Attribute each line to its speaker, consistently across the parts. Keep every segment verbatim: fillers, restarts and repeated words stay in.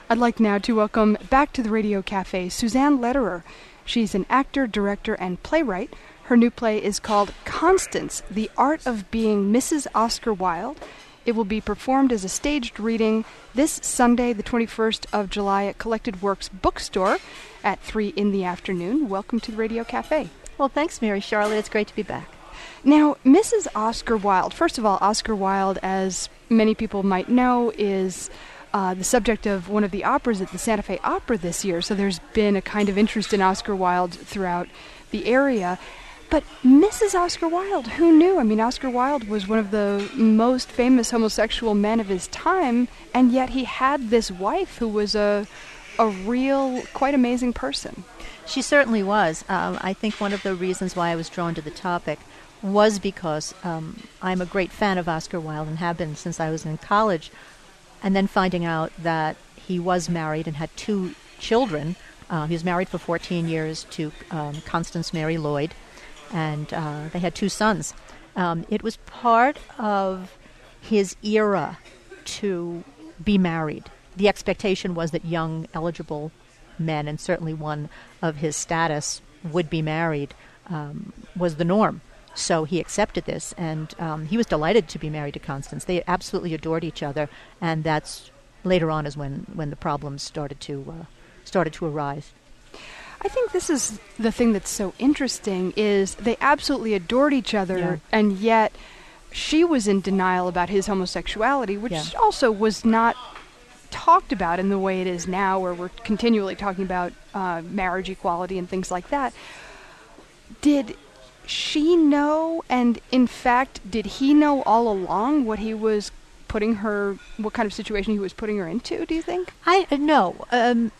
Speaker 1: I'd like now to welcome back to the Radio Cafe Suzanne Lederer. She's an actor, director, and playwright. Her new play is called Constance, The Art of Being Missus Oscar Wilde. It will be performed as a staged reading this Sunday, the twenty-first of July, at Collected Works Bookstore at three in the afternoon. Welcome to the Radio Cafe.
Speaker 2: Well, thanks, Mary Charlotte. It's great to be back.
Speaker 1: Now, Missus Oscar Wilde, first of all, Oscar Wilde, as many people might know, is uh, the subject of one of the operas at the Santa Fe Opera this year, so there's been a kind of interest in Oscar Wilde throughout the area. But Missus Oscar Wilde, who knew? I mean, Oscar Wilde was one of the most famous homosexual men of his time, and yet he had this wife who was a a real, quite amazing person.
Speaker 2: She certainly was. Um, I think one of the reasons why I was drawn to the topic was because um, I'm a great fan of Oscar Wilde and have been since I was in college, and then finding out that he was married and had two children. Uh, he was married for fourteen years to um, Constance Mary Lloyd, and uh, they had two sons. Um, it was part of his era to be married. The expectation was that young, eligible men, and certainly one of his status, would be married, um, was the norm. So he accepted this, and um, he was delighted to be married to Constance. They absolutely adored each other, and that's later on is when, when the problems started to uh, started to arise.
Speaker 1: I think this is the thing that's so interesting, is they absolutely adored each other,
Speaker 2: Yeah.
Speaker 1: and yet she was in denial about his homosexuality, which
Speaker 2: Yeah.
Speaker 1: also was not talked about in the way it is now, where we're continually talking about uh, marriage equality and things like that. Did she know, and in fact, did he know all along what he was putting her, what kind of situation he was putting her into, do you think?
Speaker 2: I uh, no. Um,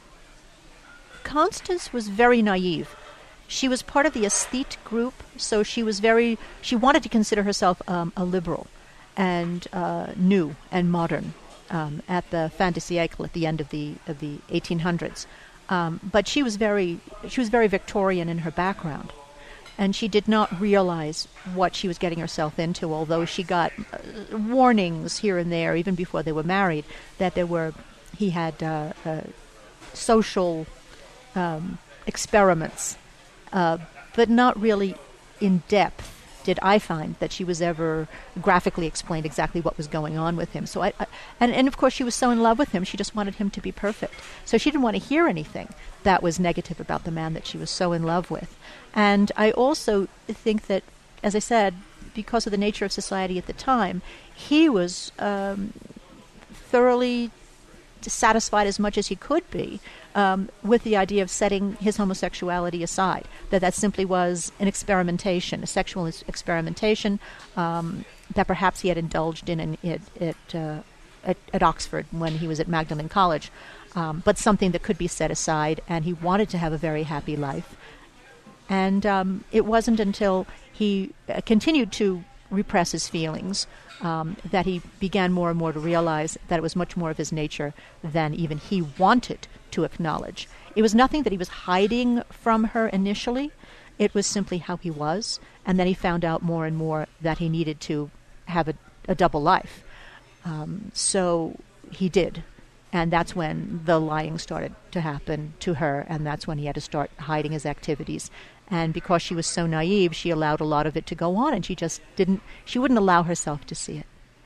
Speaker 2: Constance was very naive. She was part of the aesthete group, so she was very, she wanted to consider herself um, a liberal and uh, new and modern um, at the fin de siècle, at the end of the of the eighteen hundreds. Um, but she was very, she was very Victorian in her background, and she did not realize what she was getting herself into, although she got uh, warnings here and there, even before they were married, that there were, he had uh, uh, social um, experiments, uh, but not really in depth did I find that she was ever graphically explained exactly what was going on with him. So I, I and, and of course she was so in love with him, she just wanted him to be perfect. So she didn't want to hear anything that was negative about the man that she was so in love with. And I also think that, as I said, because of the nature of society at the time, he was um, thoroughly satisfied as much as he could be um, with the idea of setting his homosexuality aside, that that simply was an experimentation, a sexual ex- experimentation um, that perhaps he had indulged in, in it, it, uh, at, at Oxford when he was at Magdalen College, um, but something that could be set aside, and he wanted to have a very happy life. And um, it wasn't until he uh, continued to repress his feelings um, that he began more and more to realize that it was much more of his nature than even he wanted to acknowledge. It was nothing that he was hiding from her initially. It was simply how he was. And then he found out more and more that he needed to have a, a double life. Um, so he did. And that's when the lying started to happen to her, and that's when he had to start hiding his activities. And because she was so naive, she allowed a lot of it to go on, and she just didn't, she wouldn't allow herself to see it.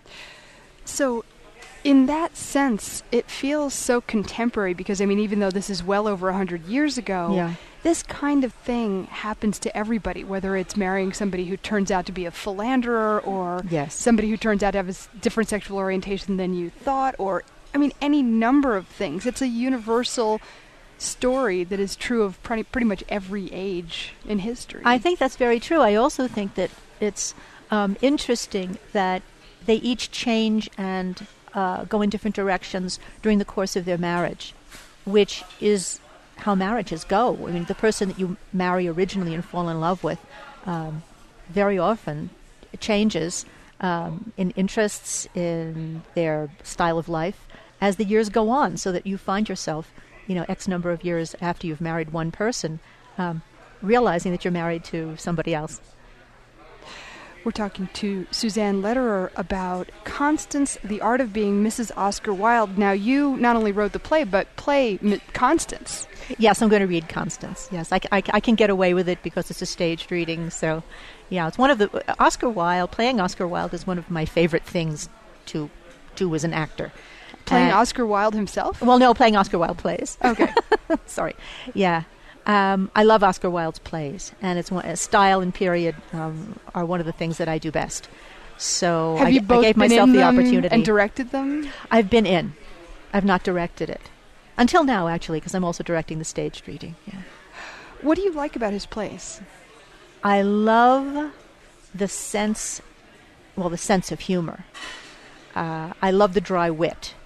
Speaker 1: So, in that sense, it feels so contemporary, because, I mean, even though this is well over one hundred years ago,
Speaker 2: Yeah.
Speaker 1: this kind of thing happens to everybody, whether it's marrying somebody who turns out to be a philanderer, or
Speaker 2: Yes.
Speaker 1: somebody who turns out to have a s- different sexual orientation than you thought, or, I mean, any number of things. It's a universal story that is true of pretty, pretty much every age in history.
Speaker 2: I think that's very true. I also think that it's um, interesting that they each change and uh, go in different directions during the course of their marriage, which is how marriages go. I mean, the person that you marry originally and fall in love with um, very often changes um, in interests, in their style of life, as the years go on, so that you find yourself, you know, X number of years after you've married one person, um, realizing that you're married to somebody else.
Speaker 1: We're talking to Suzanne Lederer about Constance, the Art of Being Missus Oscar Wilde. Now, you not only wrote the play, but play M- Constance.
Speaker 2: Yes, I'm going to read Constance. Yes, I, I, I can get away with it because it's a staged reading. So, yeah, it's one of the... Oscar Wilde, playing Oscar Wilde is one of my favorite things to do as an actor.
Speaker 1: Playing
Speaker 2: uh,
Speaker 1: Oscar Wilde himself?
Speaker 2: Well, no, playing Oscar Wilde plays.
Speaker 1: Okay.
Speaker 2: Sorry. Yeah. Um, I love Oscar Wilde's plays, and it's one, uh, style and period um, are one of the things that I do best. So
Speaker 1: Have
Speaker 2: I,
Speaker 1: you both
Speaker 2: I gave
Speaker 1: been
Speaker 2: myself
Speaker 1: in
Speaker 2: the
Speaker 1: them
Speaker 2: opportunity.
Speaker 1: and directed them?
Speaker 2: I've been in. I've not directed it. Until now, actually, because I'm also directing the staged reading. Yeah.
Speaker 1: What do you like about his plays?
Speaker 2: I love the sense, well, the sense of humor. Uh, I love the dry wit.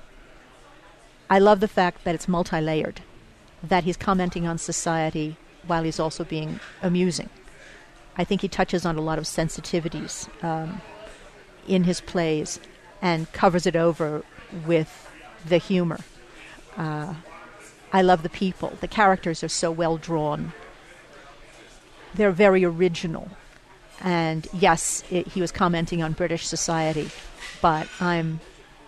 Speaker 2: I love the fact that it's multi-layered, that he's commenting on society while he's also being amusing. I think he touches on a lot of sensitivities um, in his plays and covers it over with the humor. Uh, I love the people. The characters are so well drawn. They're very original. And yes, it, he was commenting on British society, but I'm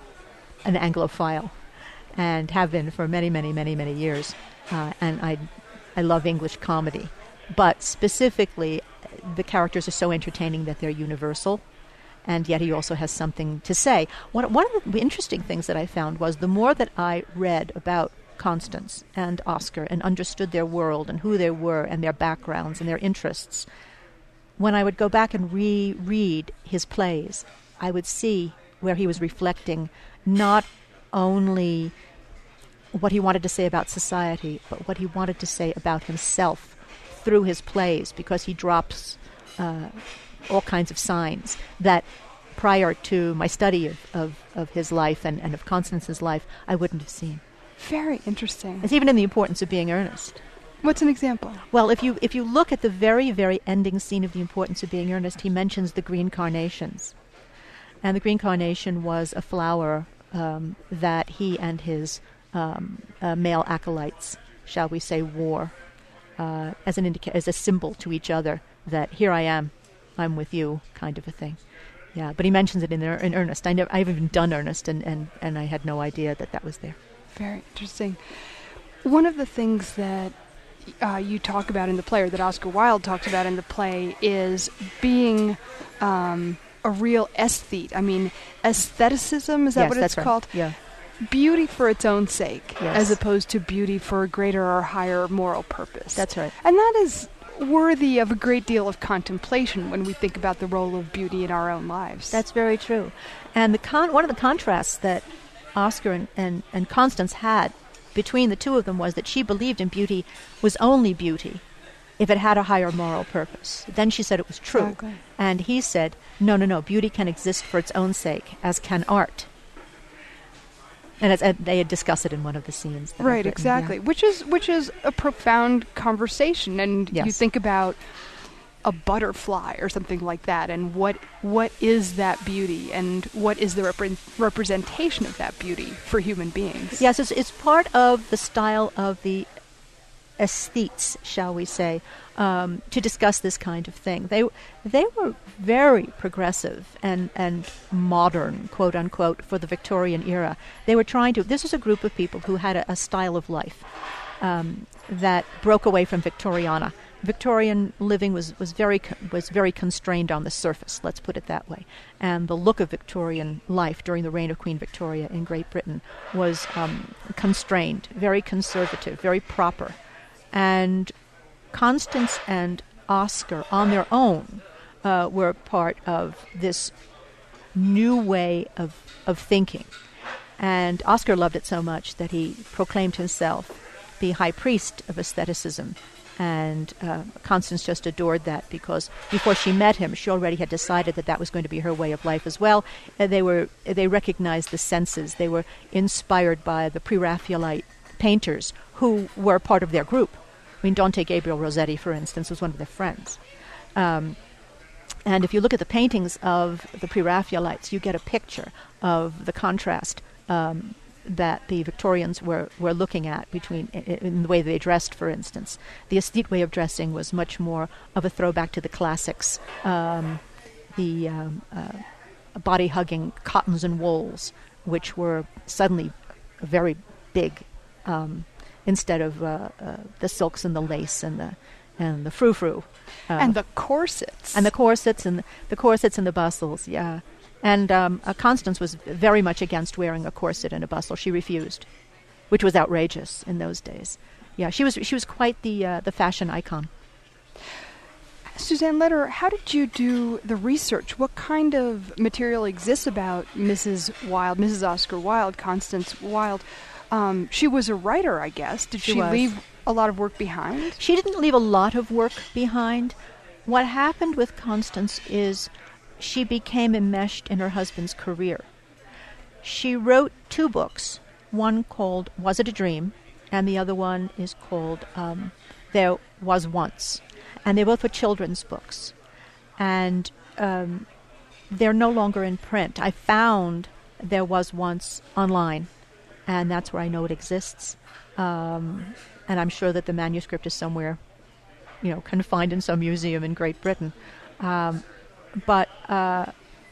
Speaker 2: an Anglophile and have been for many, many, many, many years. Uh, and I, I love English comedy. But specifically, the characters are so entertaining that they're universal, and yet he also has something to say. One, one of the interesting things that I found was the more that I read about Constance and Oscar and understood their world and who they were and their backgrounds and their interests, when I would go back and reread his plays, I would see where he was reflecting not only what he wanted to say about society, but what he wanted to say about himself through his plays, because he drops uh, all kinds of signs that prior to my study of, of, of his life and, and of Constance's life, I wouldn't have seen.
Speaker 1: Very interesting.
Speaker 2: It's even in The Importance of Being Earnest.
Speaker 1: What's an example?
Speaker 2: Well, if you if you look at the very, very ending scene of The Importance of Being Earnest, he mentions the green carnations. And the green carnation was a flower um, that he and his um, uh, male acolytes, shall we say, wore uh, as an indica- as a symbol to each other that here I am, I'm with you, kind of a thing. Yeah, but he mentions it in er- in Earnest. I never, I've even done Earnest, and, and, and I had no idea that that was there.
Speaker 1: Very interesting. One of the things that uh, you talk about in the play, or that Oscar Wilde talks about in the play, is being um, a real aesthete. I mean, aestheticism, is that
Speaker 2: yes,
Speaker 1: what
Speaker 2: that's
Speaker 1: it's
Speaker 2: right.
Speaker 1: called?
Speaker 2: Yeah.
Speaker 1: Beauty for its own sake,
Speaker 2: Yes.
Speaker 1: as opposed to beauty for a greater or higher moral purpose.
Speaker 2: That's right.
Speaker 1: And that is worthy of a great deal of contemplation when we think about the role of beauty in our own lives.
Speaker 2: That's very true. And the con- one of the contrasts that Oscar and, and, and Constance had between the two of them was that she believed in beauty was only beauty if it had a higher moral purpose. Then she said it was true.
Speaker 1: Exactly.
Speaker 2: And he said, no, no, no, beauty can exist for its own sake, as can art. And as, uh, they had discussed it in one of the scenes. That I've
Speaker 1: Right,
Speaker 2: written,
Speaker 1: exactly.
Speaker 2: yeah.
Speaker 1: Which is which is a profound conversation. And you
Speaker 2: Yes.
Speaker 1: think about a butterfly or something like that, and what what is that beauty, and what is the repre- representation of that beauty for human beings?
Speaker 2: Yes, it's, it's part of the style of the aesthetes, shall we say, um, to discuss this kind of thing. They they were very progressive and, and modern, quote unquote, for the Victorian era. They were trying to. This was a group of people who had a, a style of life um, that broke away from Victoriana. Victorian living was, was very was very constrained on the surface, let's put it that way. And the look of Victorian life during the reign of Queen Victoria in Great Britain was um, constrained, very conservative, very proper. And Constance and Oscar, on their own, uh, were part of this new way of, of thinking. And Oscar loved it so much that he proclaimed himself the high priest of aestheticism. And uh, Constance just adored that, because before she met him, she already had decided that that was going to be her way of life as well. And they were they recognized the senses. They were inspired by the pre-Raphaelite painters who were part of their group. I mean, Dante Gabriel Rossetti, for instance, was one of their friends. Um, and if you look at the paintings of the pre-Raphaelites, you get a picture of the contrast um, that the Victorians were, were looking at between in the way they dressed, for instance. The aesthete way of dressing was much more of a throwback to the classics. Um, the um, uh, body-hugging cottons and wools, which were suddenly very big, um, instead of uh, uh, the silks and the lace and the and the frou-frou. Uh,
Speaker 1: and the corsets.
Speaker 2: And the corsets and the, the corsets and the bustles, yeah. And um, uh, Constance was very much against wearing a corset and a bustle. She refused, which was outrageous in those days. Yeah, she was she was quite the uh, the fashion icon.
Speaker 1: Suzanne Lederer, how did you do the research? What kind of material exists about Missus Wilde, Missus Oscar Wilde, Constance Wilde? Um, she was a writer, I guess. Did she,
Speaker 2: She was.
Speaker 1: leave a lot of work behind?
Speaker 2: She didn't leave a lot of work behind. What happened with Constance is she became enmeshed in her husband's career. She wrote two books, one called Was It a Dream? And the other one is called um, There Was Once. And they both were children's books. And um, they're no longer in print. I found There Was Once online, and that's where I know it exists. Um, and I'm sure that the manuscript is somewhere, you know, confined in some museum in Great Britain. Um, but uh,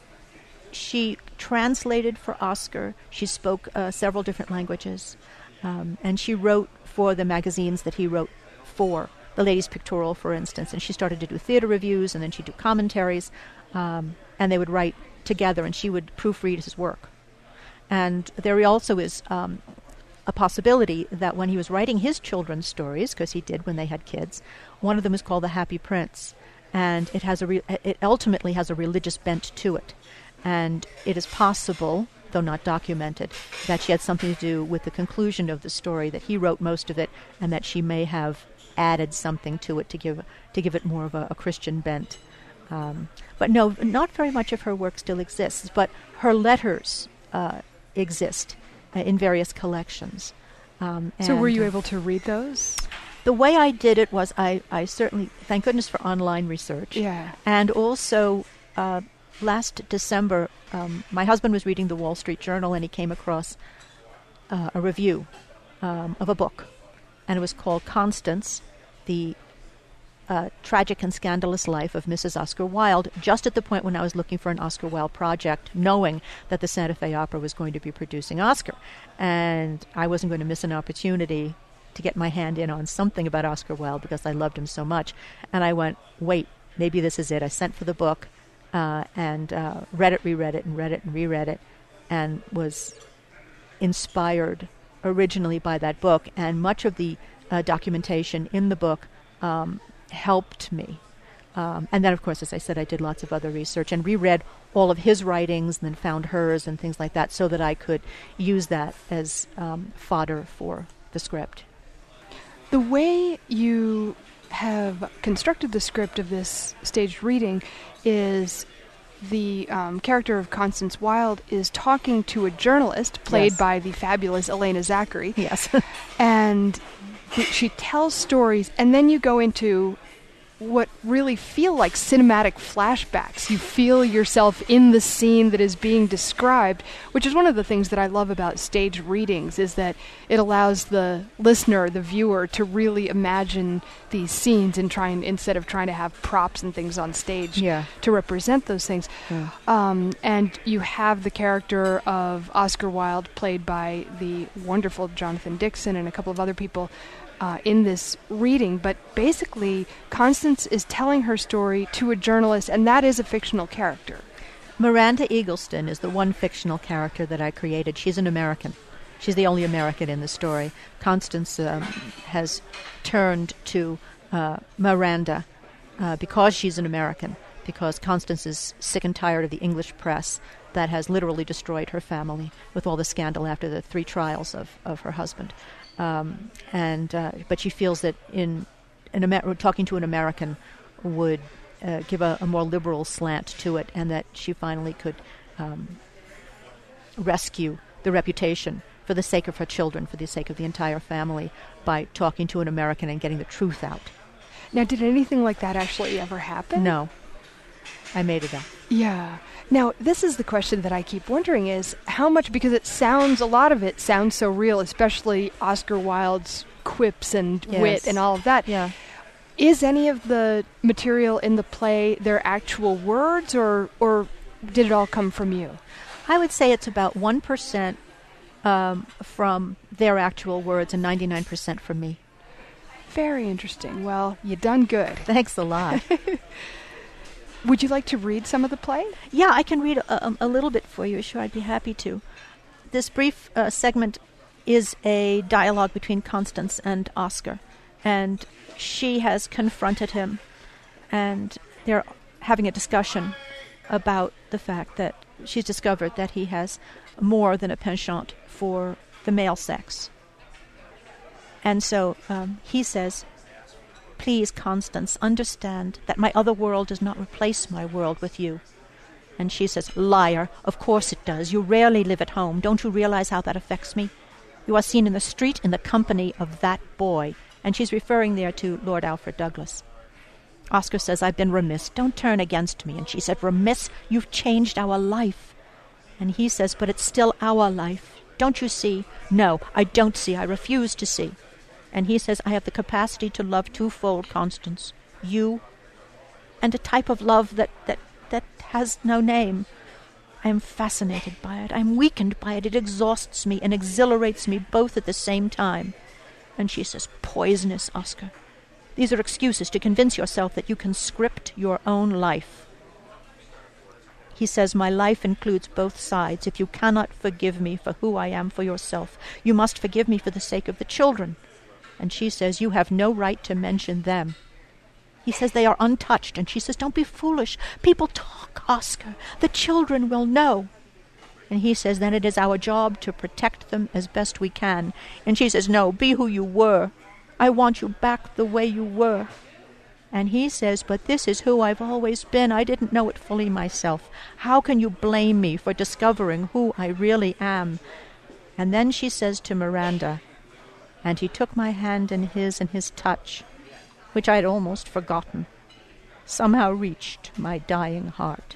Speaker 2: she translated for Oscar. She spoke uh, several different languages. Um, and she wrote for the magazines that he wrote for, the Ladies' Pictorial, for instance. And she started to do theater reviews, and then she'd do commentaries. Um, and they would write together, and she would proofread his work. And there also is um, a possibility that when he was writing his children's stories, because he did when they had kids, one of them is called The Happy Prince. And it has a re- it ultimately has a religious bent to it. And it is possible, though not documented, that she had something to do with the conclusion of the story, that he wrote most of it, and that she may have added something to it to give to give it more of a, a Christian bent. Um, but no, not very much of her work still exists, but her letters uh, exist uh, in various collections. Um,
Speaker 1: So were you
Speaker 2: and, uh,
Speaker 1: able to read those?
Speaker 2: The way I did it was I, I certainly, thank goodness for online research.
Speaker 1: Yeah.
Speaker 2: And also, uh, last December, um, my husband was reading the Wall Street Journal, and he came across uh, a review um, of a book. And it was called Constance, the uh, Tragic and Scandalous Life of Missus Oscar Wilde, just at the point when I was looking for an Oscar Wilde project, knowing that the Santa Fe Opera was going to be producing Oscar. And I wasn't going to miss an opportunity to get my hand in on something about Oscar Wilde because I loved him so much. And I went, wait, maybe this is it. I sent for the book uh, and uh, read it, reread it, and read it and reread it, and was inspired originally by that book. And much of the uh, documentation in the book um, helped me. Um, and then, of course, as I said, I did lots of other research and reread all of his writings and then found hers and things like that so that I could use that as um, fodder for the script.
Speaker 1: The way you have constructed the script of this staged reading is the um, character of Constance Wilde is talking to a journalist played
Speaker 2: Yes.
Speaker 1: by the fabulous Elena Zachary.
Speaker 2: Yes.
Speaker 1: And th- she tells stories, and then you go into what really feel like cinematic flashbacks. You feel yourself in the scene that is being described, which is one of the things that I love about stage readings, is that it allows the listener, the viewer, to really imagine these scenes and try and, instead of trying to have props and things on stage
Speaker 2: Yeah.
Speaker 1: to represent those things.
Speaker 2: Yeah.
Speaker 1: Um, and you have the character of Oscar Wilde, played by the wonderful Jonathan Dixon and a couple of other people, Uh, in this reading, but basically Constance is telling her story to a journalist, and that is a fictional character.
Speaker 2: Miranda Eagleston is the one fictional character that I created. She's an American. She's the only American in the story. Constance um, has turned to uh, Miranda uh, because she's an American, because Constance is sick and tired of the English press that has literally destroyed her family with all the scandal after the three trials of, of her husband. Um, and uh, but she feels that in an Amer- talking to an American would uh, give a, a more liberal slant to it, and that she finally could um, rescue the reputation for the sake of her children, for the sake of the entire family, by talking to an American and getting the truth out.
Speaker 1: Now, did anything like that actually ever happen?
Speaker 2: No, I made it up.
Speaker 1: Yeah. Now, this is the question that I keep wondering is how much, because it sounds, a lot of it sounds so real, especially Oscar Wilde's quips and
Speaker 2: Yes.
Speaker 1: wit and all of that.
Speaker 2: Yeah.
Speaker 1: Is any of the material in the play their actual words, or or did it all come from you?
Speaker 2: I would say it's about one percent um, from their actual words and ninety-nine percent from me.
Speaker 1: Very interesting. Well, you done good.
Speaker 2: Thanks a lot.
Speaker 1: Would you like to read some of the play?
Speaker 2: Yeah, I can read a, a little bit for you. Sure, I'd be happy to. This brief uh, segment is a dialogue between Constance and Oscar, and she has confronted him, and they're having a discussion about the fact that she's discovered that he has more than a penchant for the male sex. And so um, he says, "Please, Constance, understand that my other world does not replace my world with you." And she says, "Liar, of course it does. You rarely live at home. Don't you realize how that affects me? You are seen in the street in the company of that boy." And she's referring there to Lord Alfred Douglas. Oscar says, "I've been remiss. Don't turn against me." And she said, "Remiss? You've changed our life." And he says, "But it's still our life. Don't you see?" "No, I don't see. I refuse to see." And he says, "I have the capacity to love twofold, Constance. You, and a type of love that, that, that has no name. I am fascinated by it. I am weakened by it. It exhausts me and exhilarates me both at the same time." And she says, "Poisonous, Oscar. These are excuses to convince yourself that you can script your own life." He says, "My life includes both sides. If you cannot forgive me for who I am for yourself, you must forgive me for the sake of the children." And she says, "You have no right to mention them." He says, "They are untouched." And she says, "Don't be foolish. People talk, Oscar. The children will know." And he says, "Then it is our job to protect them as best we can." And she says, "No, be who you were. I want you back the way you were." And he says, "But this is who I've always been. I didn't know it fully myself. How can you blame me for discovering who I really am?" And then she says to Miranda, "And he took my hand in his, and his touch, which I had almost forgotten, somehow reached my dying heart."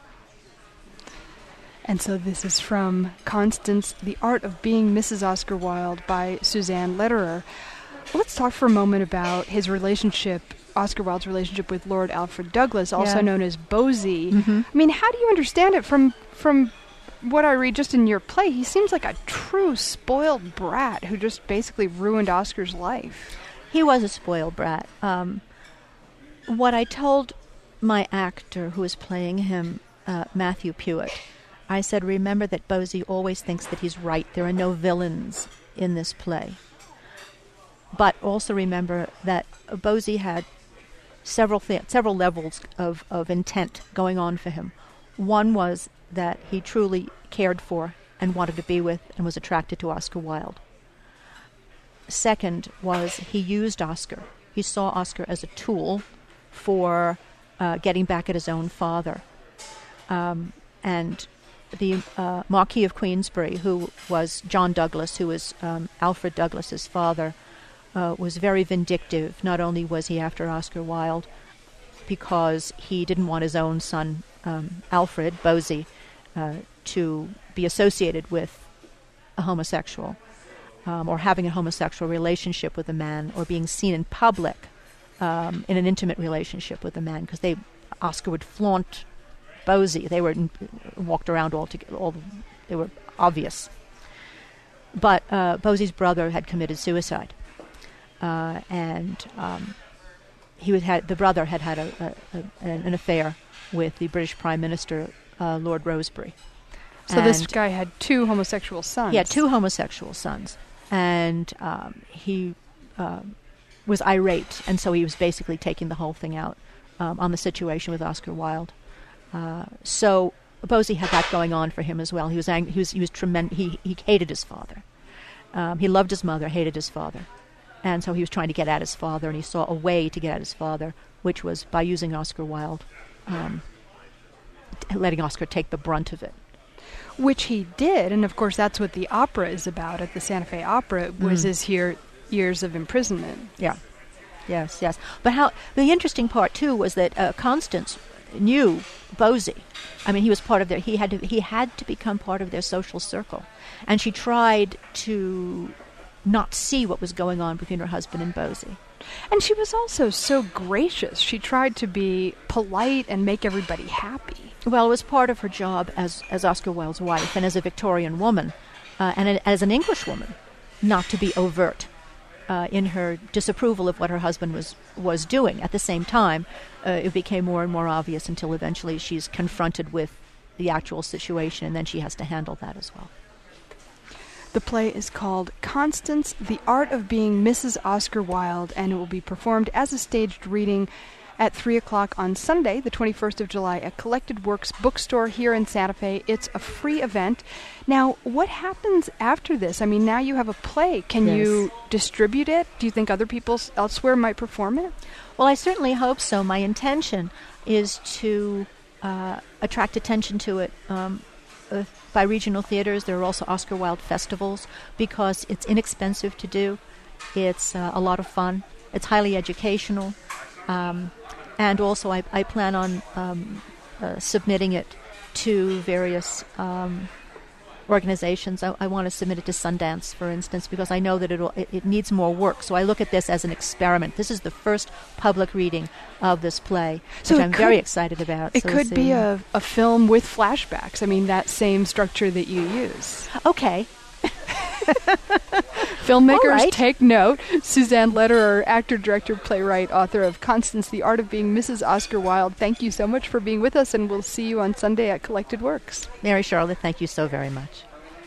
Speaker 1: And so this is from Constance, The Art of Being Missus Oscar Wilde by Suzanne Lederer. Let's talk for a moment about his relationship, Oscar Wilde's relationship with Lord Alfred Douglas, also
Speaker 2: yeah.
Speaker 1: known as Bosie.
Speaker 2: Mm-hmm.
Speaker 1: I mean, how do you understand it from from what I read just in your play? He seems like a true spoiled brat who just basically ruined Oscar's life.
Speaker 2: He was a spoiled brat. Um, what I told my actor who is playing him, uh, Matthew Pewitt, I said, "Remember that Bosie always thinks that he's right. There are no villains in this play. But also remember that Bosie had several th- several levels of, of intent going on for him. One was that he truly cared for and wanted to be with and was attracted to Oscar Wilde. Second was he used Oscar. He saw Oscar as a tool for uh, getting back at his own father. Um, and the uh, Marquis of Queensberry, who was John Douglas, who was um, Alfred Douglas's father, uh, was very vindictive. Not only was he after Oscar Wilde because he didn't want his own son, um, Alfred Bosie, uh, to be associated with a homosexual, um, or having a homosexual relationship with a man, or being seen in public um, in an intimate relationship with a man, because they Oscar would flaunt Bosie. They were walked around all together. All they were obvious. But uh, Bosie's brother had committed suicide, uh, and um, he was had the brother had had a, a, a, an affair with the British Prime Minister, uh, Lord Rosebery.
Speaker 1: So
Speaker 2: and
Speaker 1: this guy had two homosexual sons.
Speaker 2: He had two homosexual sons, and um, he uh, was irate, and so he was basically taking the whole thing out um, on the situation with Oscar Wilde. Uh, so Bosie had that going on for him as well. He was ang- he was he was tremendous. He he hated his father. Um, he loved his mother, hated his father, and so he was trying to get at his father. And he saw a way to get at his father, which was by using Oscar Wilde, um, t- letting Oscar take the brunt of it.
Speaker 1: Which he did, and of course that's what the opera is about at the Santa Fe Opera, was
Speaker 2: Mm.
Speaker 1: his here years of imprisonment.
Speaker 2: Yeah, yes, yes. But how the interesting part too was that uh, Constance knew Bosie. I mean, he was part of their. He had to. He had to become part of their social circle, and she tried to not see what was going on between her husband and Bosie.
Speaker 1: And she was also so gracious. She tried to be polite and make everybody happy.
Speaker 2: Well, it was part of her job as, as Oscar Wilde's wife and as a Victorian woman, uh, and as an English woman, not to be overt uh, in her disapproval of what her husband was, was doing. At the same time, uh, it became more and more obvious until eventually she's confronted with the actual situation, and then she has to handle that as well.
Speaker 1: The play is called Constance, The Art of Being Missus Oscar Wilde, and it will be performed as a staged reading at three o'clock on Sunday, the twenty-first of July, at Collected Works Bookstore here in Santa Fe. It's a free event. Now, what happens after this? I mean, now you have a play. Can
Speaker 2: Yes.
Speaker 1: you distribute it? Do you think other people elsewhere might perform it?
Speaker 2: Well, I certainly hope so. My intention is to uh, attract attention to it um, uh, by regional theaters. There are also Oscar Wilde festivals because it's inexpensive to do. It's uh, a lot of fun. It's highly educational. Um, and also I, I plan on um, uh, submitting it to various um, organizations. I, I want to submit it to Sundance, for instance, because I know that it'll, it, it needs more work. So I look at this as an experiment. This is the first public reading of this play,
Speaker 1: So
Speaker 2: which
Speaker 1: it
Speaker 2: I'm
Speaker 1: could-
Speaker 2: very excited about.
Speaker 1: It
Speaker 2: So we'll
Speaker 1: could be
Speaker 2: see.
Speaker 1: a, a film with flashbacks. I mean, that same structure that you use.
Speaker 2: Okay.
Speaker 1: Filmmakers,
Speaker 2: All right.
Speaker 1: take note. Suzanne Lederer, actor, director, playwright, author of Constance, The Art of Being Missus Oscar Wilde. Thank you so much for being with us, and we'll see you on Sunday at Collected Works.
Speaker 2: Mary Charlotte, thank you so very much.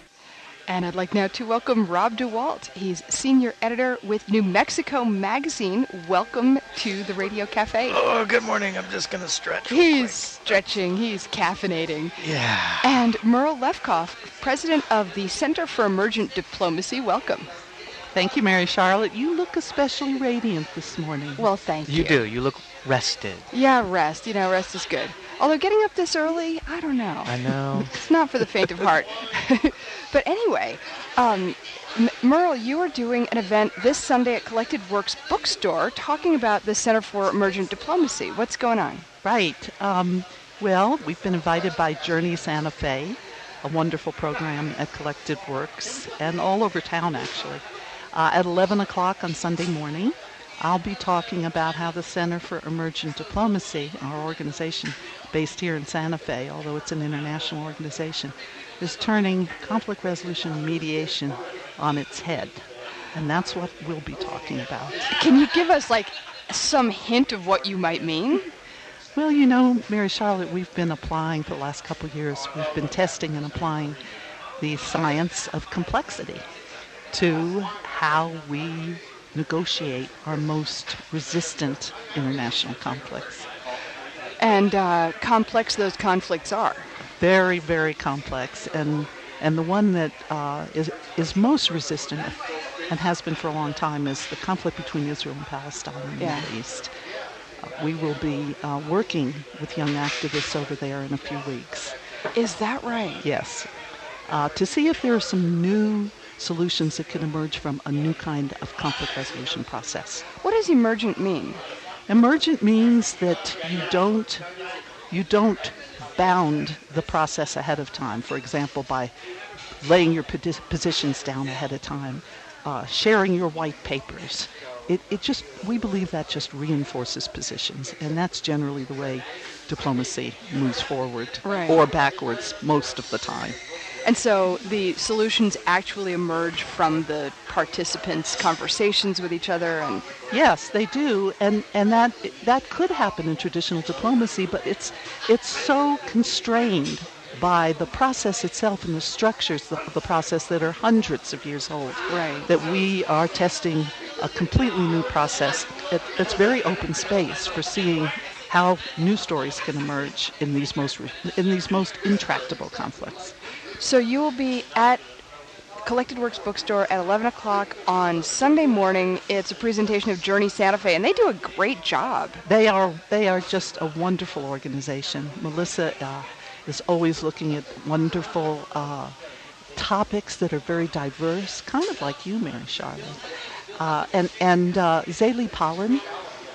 Speaker 1: And I'd like now to welcome Rob DeWalt. He's senior editor with New Mexico Magazine. Welcome to the Radio Cafe.
Speaker 3: Oh, good morning. I'm just going to stretch. real
Speaker 1: He's stretching. He's caffeinating.
Speaker 3: quick. Yeah.
Speaker 1: And Merle Lefkoff, president of the Center for Emergent Diplomacy. Welcome.
Speaker 4: Thank you, Mary Charlotte. You look especially radiant this morning.
Speaker 1: Well, thank you.
Speaker 3: You do. You look rested.
Speaker 1: Yeah, rest. You know, rest is good. Although getting up this early, I don't know.
Speaker 3: I know.
Speaker 1: It's not for the faint of heart. But anyway, um, M- Merle, you are doing an event this Sunday at Collected Works Bookstore talking about the Center for Emergent Diplomacy. What's going on?
Speaker 4: Right. Um, well, we've been invited by Journey Santa Fe, a wonderful program at Collected Works, and all over town, actually. Uh, at eleven o'clock on Sunday morning, I'll be talking about how the Center for Emergent Diplomacy, our organization based here in Santa Fe, although it's an international organization, is turning conflict resolution and mediation on its head. And that's what we'll be talking about.
Speaker 1: Can you give us, like, some hint of what you might mean?
Speaker 4: Well, you know, Mary Charlotte, we've been applying for the last couple of years, we've been testing and applying the science of complexity to how we negotiate our most resistant international conflicts.
Speaker 1: And uh, complex those conflicts are.
Speaker 4: Very, very complex. And and the one that uh, is, is most resistant and has been for a long time is the conflict between Israel and Palestine in the
Speaker 1: Yeah.
Speaker 4: Middle East. Uh, we will be uh, working with young activists over there in a few weeks.
Speaker 1: Is that right?
Speaker 4: Yes. Uh, to see if there are some new solutions that can emerge from a new kind of conflict resolution process.
Speaker 1: What does emergent mean?
Speaker 4: Emergent means that you don't you don't bound the process ahead of time. For example, by laying your posi- positions down ahead of time, uh, sharing your white papers. It, it just we believe that just reinforces positions, and that's generally the way diplomacy moves forward
Speaker 1: Right.
Speaker 4: or backwards most of the time.
Speaker 1: And so the solutions actually emerge from the participants' conversations with each other, and
Speaker 4: Yes, they do, and and that that could happen in traditional diplomacy, but it's it's so constrained by the process itself and the structures of the process that are hundreds of years old.
Speaker 1: Right.
Speaker 4: That we are testing a completely new process that, that's very open space for seeing how new stories can emerge in these most re- in these most intractable conflicts.
Speaker 1: so you will be at Collected Works Bookstore at eleven o'clock on Sunday morning. It's a presentation of Journey Santa Fe, and they do a great job.
Speaker 4: They are they are just a wonderful organization. Melissa uh, is always looking at wonderful uh, topics that are very diverse, kind of like you, Mary Charlotte. Uh, and and uh, Zaylee Pollen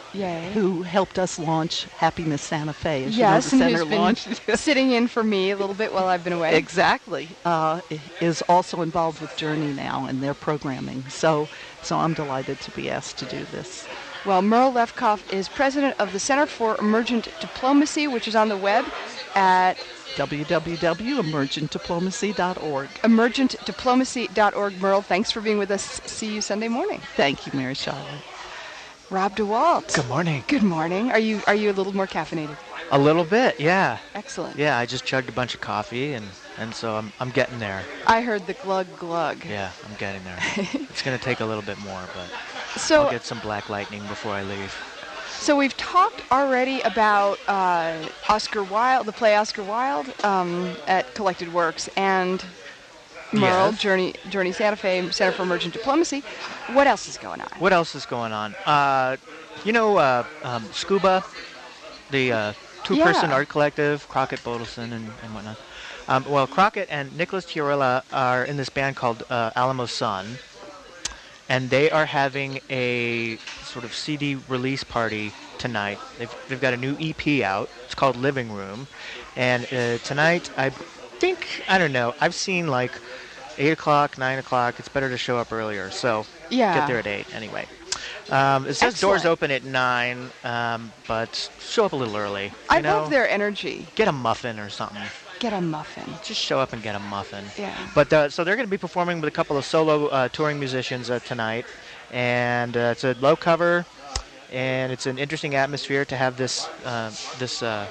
Speaker 1: Yay.
Speaker 4: who helped us launch Happiness Santa Fe. As
Speaker 1: Yes,
Speaker 4: you know,
Speaker 1: and
Speaker 4: the
Speaker 1: who's
Speaker 4: center
Speaker 1: been
Speaker 4: launched.
Speaker 1: sitting in for me a little bit while I've been away.
Speaker 4: Exactly. Uh, is also involved with Journey now and their programming. So, so I'm delighted to be asked to do this.
Speaker 1: Well, Merle Lefkoff is president of the Center for Emergent Diplomacy, which is on the web at
Speaker 4: w w w dot emergent diplomacy dot org.
Speaker 1: emergent diplomacy dot org. Merle, thanks for being with us. See you Sunday morning.
Speaker 4: Thank you, Mary Charlotte.
Speaker 1: Rob DeWalt.
Speaker 3: Good morning.
Speaker 1: Good morning. Are you are you a little more caffeinated?
Speaker 3: A little bit, yeah.
Speaker 1: Excellent.
Speaker 3: Yeah, I just chugged a bunch of coffee, and, and so I'm I'm getting there.
Speaker 1: I heard the glug glug.
Speaker 3: Yeah, I'm getting there. It's going to take a little bit more, but
Speaker 1: So
Speaker 3: I'll get some black lightning before I leave.
Speaker 1: So we've talked already about uh, Oscar Wilde, the play Oscar Wilde um, at Collected Works, and Merle,
Speaker 3: Yes.
Speaker 1: Journey, Journey Santa Fe, Center for Emergent Diplomacy. What else is going on?
Speaker 3: What else is going on? Uh, you know, uh, um, Scuba, the uh, two-person
Speaker 1: Yeah.
Speaker 3: art collective, Crockett, Bodelson, and, and whatnot. Um, well, Crockett and Nicholas Chiarella are in this band called uh, Alamo Sun, and they are having a sort of C D release party tonight. They've, they've got a new E P out. It's called Living Room. And uh, tonight, I think, I don't know, I've seen like eight o'clock, nine o'clock. It's better to show up earlier. So
Speaker 1: Yeah.
Speaker 3: get there at eight anyway. Um, it says doors
Speaker 1: Excellent.
Speaker 3: open at nine, um, but show up a little early. You
Speaker 1: I
Speaker 3: know?
Speaker 1: love their energy.
Speaker 3: Get a muffin or something.
Speaker 1: Get a muffin.
Speaker 3: Just show up and get a muffin.
Speaker 1: Yeah.
Speaker 3: But uh, so they're going to be performing with a couple of solo uh, touring musicians uh, tonight, and uh, it's a low cover, and it's an interesting atmosphere to have this uh, this uh,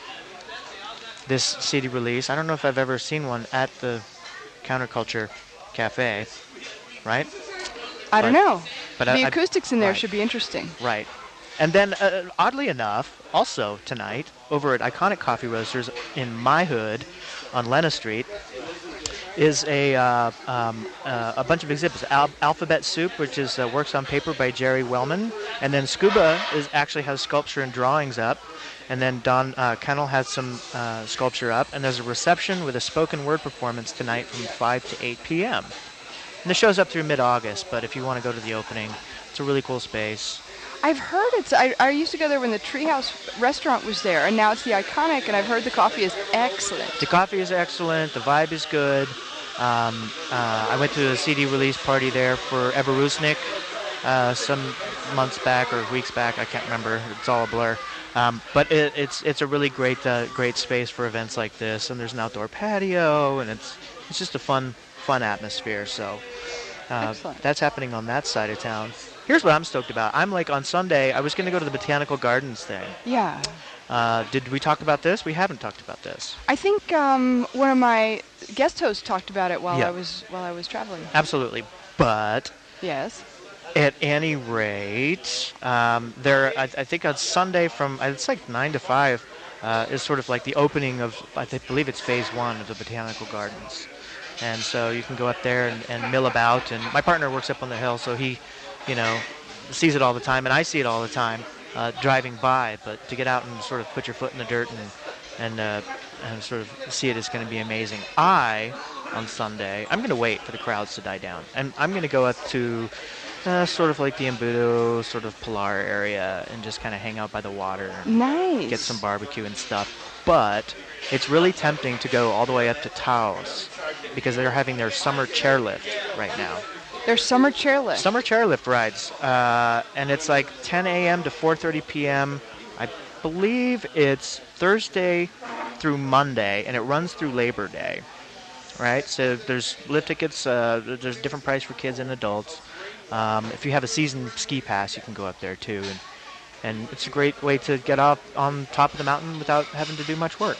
Speaker 3: this C D release. I don't know if I've ever seen one at the Counterculture Cafe, right?
Speaker 1: I don't
Speaker 3: But-
Speaker 1: know.
Speaker 3: but
Speaker 1: the
Speaker 3: I- I-
Speaker 1: acoustics in there
Speaker 3: right.
Speaker 1: should be interesting.
Speaker 3: Right. And then, uh, oddly enough, also tonight, over at Iconic Coffee Roasters in my hood on Lena Street, is a uh, um, uh, a bunch of exhibits. Al- Alphabet Soup, which is uh, works on paper by Jerry Wellman, and then Scuba is actually has sculpture and drawings up, and then Don uh, Kennel has some uh, sculpture up, and there's a reception with a spoken word performance tonight from five to eight p.m. And the show's up through mid-August, but if you want to go to the opening, it's a really cool space.
Speaker 1: I've heard it's. I, I used to go there when the Treehouse restaurant was there, and now it's the Iconic, and I've heard the coffee is excellent.
Speaker 3: The coffee is excellent. The vibe is good. Um, uh, I went to a C D release party there for Eva Rusnik uh, some months back or weeks back. I can't remember. It's all a blur. Um, but it, it's it's a really great uh, great space for events like this. And there's an outdoor patio, and it's it's just a fun fun atmosphere. So uh,
Speaker 1: Excellent.
Speaker 3: that's happening on that side of town. Here's what I'm stoked about. I'm like on Sunday. I was going to go to the Botanical Gardens thing.
Speaker 1: Yeah.
Speaker 3: Uh, did we talk about this? We haven't talked about this.
Speaker 1: I think um, one of my guest hosts talked about it while
Speaker 3: Yeah.
Speaker 1: I was while I was traveling.
Speaker 3: Absolutely. But
Speaker 1: Yes.
Speaker 3: at any rate, um, there, I, I think on Sunday from, it's like nine to five, uh, is sort of like the opening of, I th- believe it's phase one of the Botanical Gardens. And so you can go up there and, and mill about. And my partner works up on the hill, so he, you know, sees it all the time. And I see it all the time uh, driving by. But to get out and sort of put your foot in the dirt and, and, uh, and sort of see it is going to be amazing. I, on Sunday, I'm going to wait for the crowds to die down. And I'm going to go up to uh, sort of like the Embudo, sort of Pilar area and just kind of hang out by the water and
Speaker 1: Nice.
Speaker 3: get some barbecue and stuff. But it's really tempting to go all the way up to Taos because they're having their summer chairlift right now.
Speaker 1: There's summer chairlift.
Speaker 3: Summer chairlift rides, uh, and it's like ten a.m. to four thirty p.m. I believe it's Thursday through Monday, and it runs through Labor Day, right? So there's lift tickets. Uh, there's different price for kids and adults. Um, if you have a season ski pass, you can go up there too, and and it's a great way to get up on top of the mountain without having to do much work.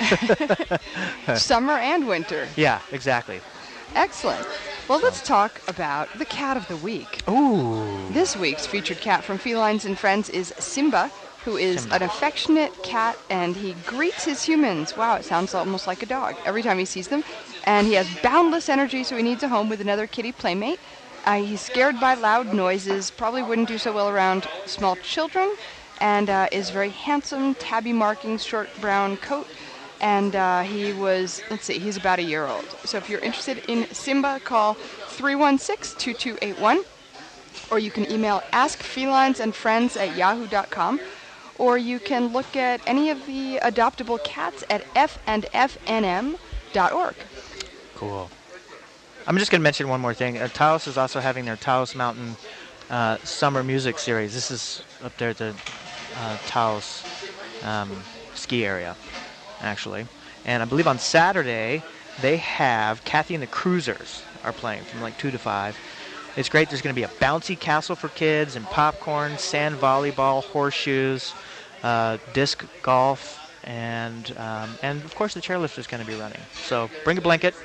Speaker 1: Summer and winter.
Speaker 3: Yeah, exactly.
Speaker 1: Excellent. Well, let's talk about the cat of the week.
Speaker 3: Ooh.
Speaker 1: This week's featured cat from Felines and Friends is Simba, who is
Speaker 3: Simba.
Speaker 1: an affectionate cat, and he greets his humans. Wow, it sounds almost like a dog every time he sees them. And he has boundless energy, so he needs a home with another kitty playmate. Uh, he's scared by loud noises, probably wouldn't do so well around small children, and uh, is very handsome, tabby markings, short brown coat. And uh, he was, let's see, he's about a year old. So if you're interested in Simba, call three one six, two two eight one. or you can email askfelines at yahoo dot com, or you can look at any of the adoptable cats at f and f n m dot org.
Speaker 3: Cool. I'm just going to mention one more thing. Uh, Taos is also having their Taos Mountain uh, Summer Music Series. This is up there at the uh, Taos um, ski area, actually. And I believe on Saturday, they have Kathy and the Cruisers are playing from like two to five. It's great. There's going to be a bouncy castle for kids and popcorn, sand volleyball, horseshoes, uh, disc golf, and, um, and of course, the chairlift is going to be running. So bring a blanket.